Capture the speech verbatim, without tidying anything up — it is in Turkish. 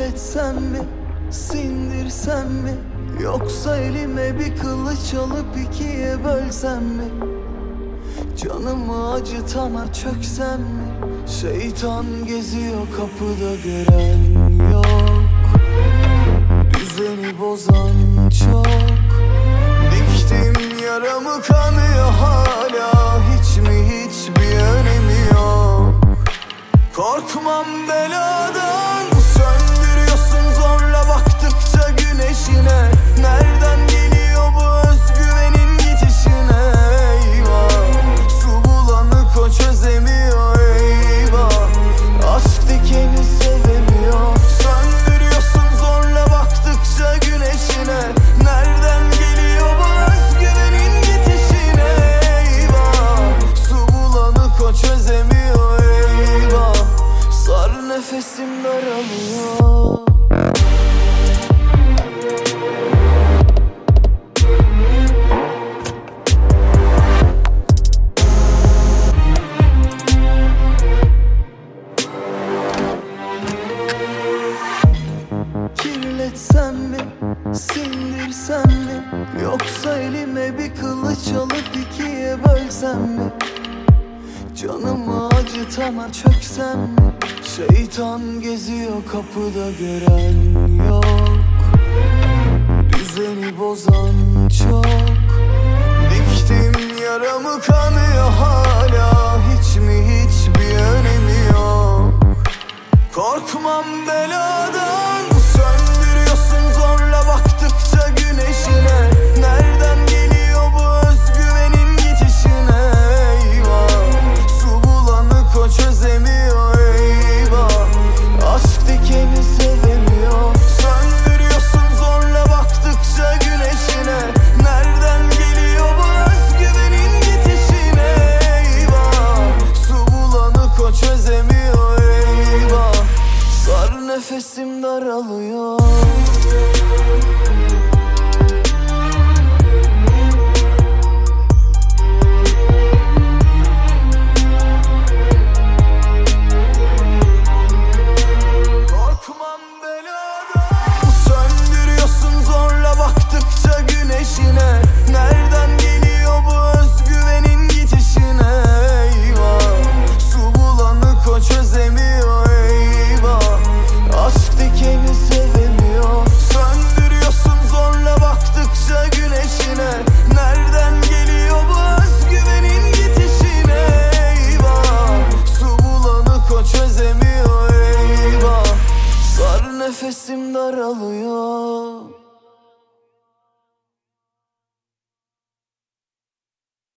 kirletsem mi, sindirsem mi, yoksa elime bir kılıç alıp ikiye bölsem mi? Canımı acıtana çöksem mi? Şeytan geziyor kapıda, gören yok. Düzeni bozan çok. Diktim yaramı, kanıyor hala. Hiç mi hiçbir önemi yok. Korkmam beladan. Söndürüyorsun zorla baktıkça güneşine. Nereden geliyor bu özgüvenin gidişine? Eyvah, su bulanık o çözemiyor. Eyvah, aşk dikeni sevemiyor. Söndürüyorsun zorla baktıkça güneşine. Nereden geliyor bu özgüvenin gidişine? Eyvah, su bulanık o çözemiyor. Eyvah, sar nefesim daralıyor. Kirletsem mi, sindirsem mi, yoksa elime bir kılıç alıp ikiye bölsem mi? Canımı acıtana çöksem mi? Şeytan geziyor kapıda, gören yok. Düzeni bozan çok. Diktim yaramı, kanıyor hala. Hiç mi hiçbir önemi yok. Korkmam beladan. Söndürüyorsun zorla baktıkça güneşine. Nereden geliyor bu özgüvenin gidişine? Eyvah, su bulanık o çözemiyor. Eyvah, aşk dikeni sevemiyor. Söndürüyorsun zorla baktıkça güneşine. Nereden geliyor bu özgüvenin gidişine? Eyvah, su bulanık o çözemiyor. Eyvah, sar nefesim daralıyor. Korkmam beladan. Söndürüyorsun zorla baktıkça güneşine. Nereden geliyor bu özgüvenin gidişine? Eyvah, su bulanık o çözemiyor. Eyvah, aşk dikeni sevemiyor. Söndürüyorsun zorla baktıkça güneşine. Nereden geliyor bu özgüvenin gidişine? Eyvah, su bulanık o çözemiyor. Eyvah, sar nefesim daralıyor.